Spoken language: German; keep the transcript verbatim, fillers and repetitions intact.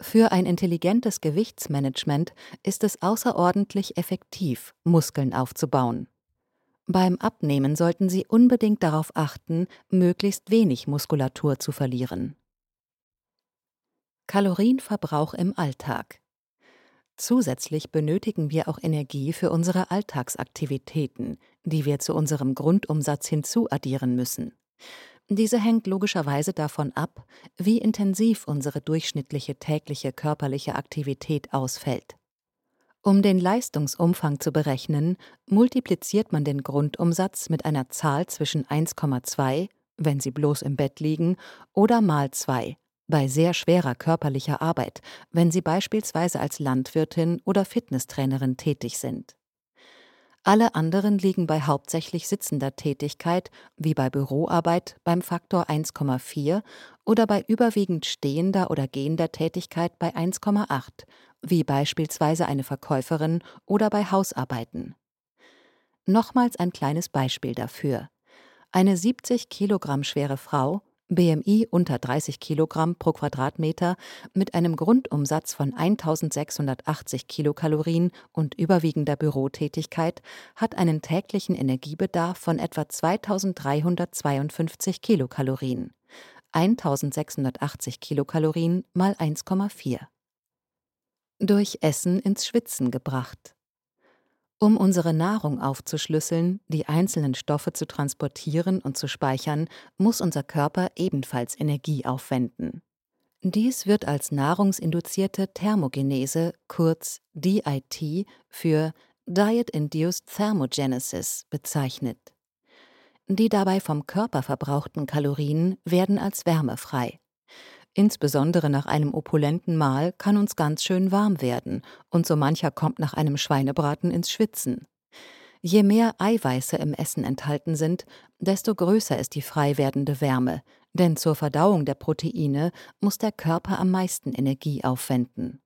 Für ein intelligentes Gewichtsmanagement ist es außerordentlich effektiv, Muskeln aufzubauen. Beim Abnehmen sollten Sie unbedingt darauf achten, möglichst wenig Muskulatur zu verlieren. Kalorienverbrauch im Alltag. Zusätzlich benötigen wir auch Energie für unsere Alltagsaktivitäten, die wir zu unserem Grundumsatz hinzuaddieren müssen. Diese hängt logischerweise davon ab, wie intensiv unsere durchschnittliche tägliche körperliche Aktivität ausfällt. Um den Leistungsumfang zu berechnen, multipliziert man den Grundumsatz mit einer Zahl zwischen eins Komma zwei, wenn Sie bloß im Bett liegen, oder mal zwei, bei sehr schwerer körperlicher Arbeit, wenn Sie beispielsweise als Landwirtin oder Fitnesstrainerin tätig sind. Alle anderen liegen bei hauptsächlich sitzender Tätigkeit, wie bei Büroarbeit, beim Faktor eins Komma vier oder bei überwiegend stehender oder gehender Tätigkeit bei eins Komma acht, wie beispielsweise eine Verkäuferin oder bei Hausarbeiten. Nochmals ein kleines Beispiel dafür. Eine siebzig Kilogramm schwere Frau, B M I unter dreißig Kilogramm pro Quadratmeter, mit einem Grundumsatz von eintausendsechshundertachtzig Kilokalorien und überwiegender Bürotätigkeit hat einen täglichen Energiebedarf von etwa zweitausenddreihundertzweiundfünfzig Kilokalorien. eintausendsechshundertachtzig Kilokalorien mal eins Komma vier. Durch Essen ins Schwitzen gebracht. Um unsere Nahrung aufzuschlüsseln, die einzelnen Stoffe zu transportieren und zu speichern, muss unser Körper ebenfalls Energie aufwenden. Dies wird als nahrungsinduzierte Thermogenese, kurz D I T, für Diet-Induced Thermogenesis bezeichnet. Die dabei vom Körper verbrauchten Kalorien werden als Wärme frei. Insbesondere nach einem opulenten Mahl kann uns ganz schön warm werden und so mancher kommt nach einem Schweinebraten ins Schwitzen. Je mehr Eiweiße im Essen enthalten sind, desto größer ist die frei werdende Wärme, denn zur Verdauung der Proteine muss der Körper am meisten Energie aufwenden.